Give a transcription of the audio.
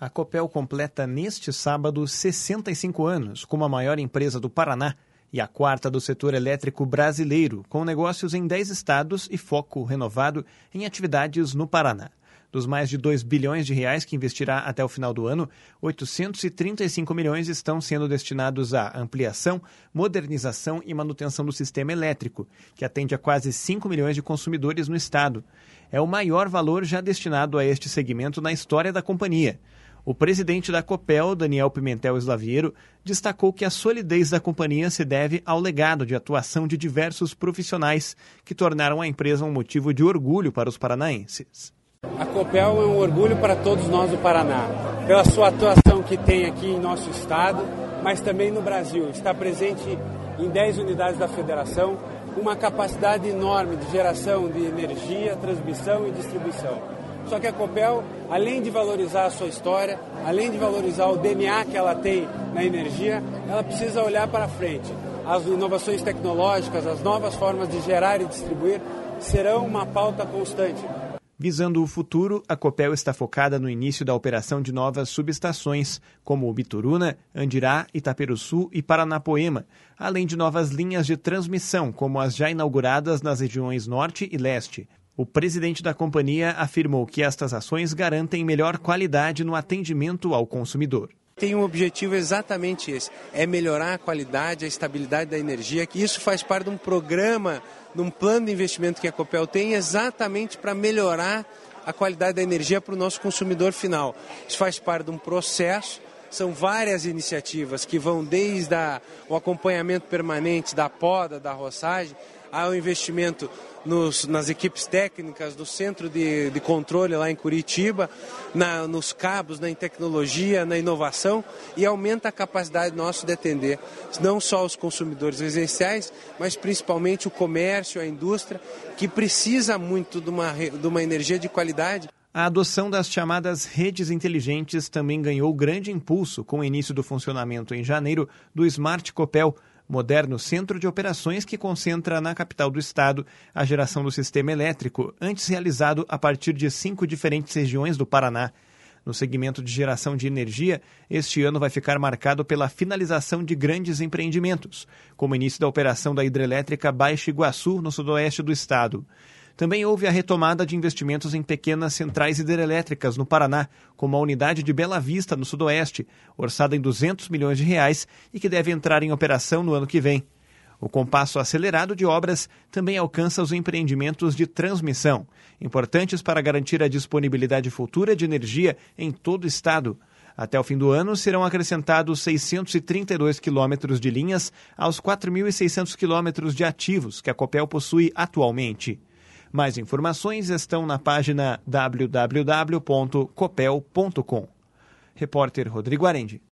A Copel completa neste sábado 65 anos como a maior empresa do Paraná e a quarta do setor elétrico brasileiro, com negócios em 10 estados e foco renovado em atividades no Paraná. Dos mais de 2 bilhões de reais que investirá até o final do ano, 835 milhões estão sendo destinados à ampliação, modernização e manutenção do sistema elétrico, que atende a quase 5 milhões de consumidores no estado. É o maior valor já destinado a este segmento na história da companhia. O presidente da Copel, Daniel Pimentel Slaviero, destacou que a solidez da companhia se deve ao legado de atuação de diversos profissionais que tornaram a empresa um motivo de orgulho para os paranaenses. A Copel é um orgulho para todos nós do Paraná, pela sua atuação que tem aqui em nosso estado, mas também no Brasil. Está presente em 10 unidades da federação, com uma capacidade enorme de geração de energia, transmissão e distribuição. Só que a Copel, além de valorizar a sua história, além de valorizar o DNA que ela tem na energia, ela precisa olhar para frente. As inovações tecnológicas, as novas formas de gerar e distribuir serão uma pauta constante. Visando o futuro, a Copel está focada no início da operação de novas subestações, como o Bituruna, Andirá, Itaperuçu e Paranapoema, além de novas linhas de transmissão, como as já inauguradas nas regiões Norte e Leste. O presidente da companhia afirmou que estas ações garantem melhor qualidade no atendimento ao consumidor. Tem um objetivo exatamente esse, é melhorar a qualidade, a estabilidade da energia, que isso faz parte de um programa, de um plano de investimento que a Copel tem exatamente para melhorar a qualidade da energia para o nosso consumidor final. Isso faz parte de um processo, são várias iniciativas que vão desde o acompanhamento permanente da poda, da roçagem, ao investimento nas equipes técnicas do centro de controle lá em Curitiba, nos cabos, na tecnologia, na inovação, e aumenta a capacidade nossa de atender não só os consumidores residenciais, mas principalmente o comércio, a indústria, que precisa muito de uma energia de qualidade. A adoção das chamadas redes inteligentes também ganhou grande impulso com o início do funcionamento em janeiro do Smart Copel, moderno centro de operações que concentra na capital do estado a geração do sistema elétrico, antes realizado a partir de 5 diferentes regiões do Paraná. No segmento de geração de energia, este ano vai ficar marcado pela finalização de grandes empreendimentos, como o início da operação da hidrelétrica Baixo Iguaçu, no sudoeste do estado. Também houve a retomada de investimentos em pequenas centrais hidrelétricas no Paraná, como a unidade de Bela Vista, no sudoeste, orçada em 200 milhões de reais e que deve entrar em operação no ano que vem. O compasso acelerado de obras também alcança os empreendimentos de transmissão, importantes para garantir a disponibilidade futura de energia em todo o estado. Até o fim do ano, serão acrescentados 632 quilômetros de linhas aos 4.600 quilômetros de ativos que a Copel possui atualmente. Mais informações estão na página www.copel.com. Repórter Rodrigo Arendi.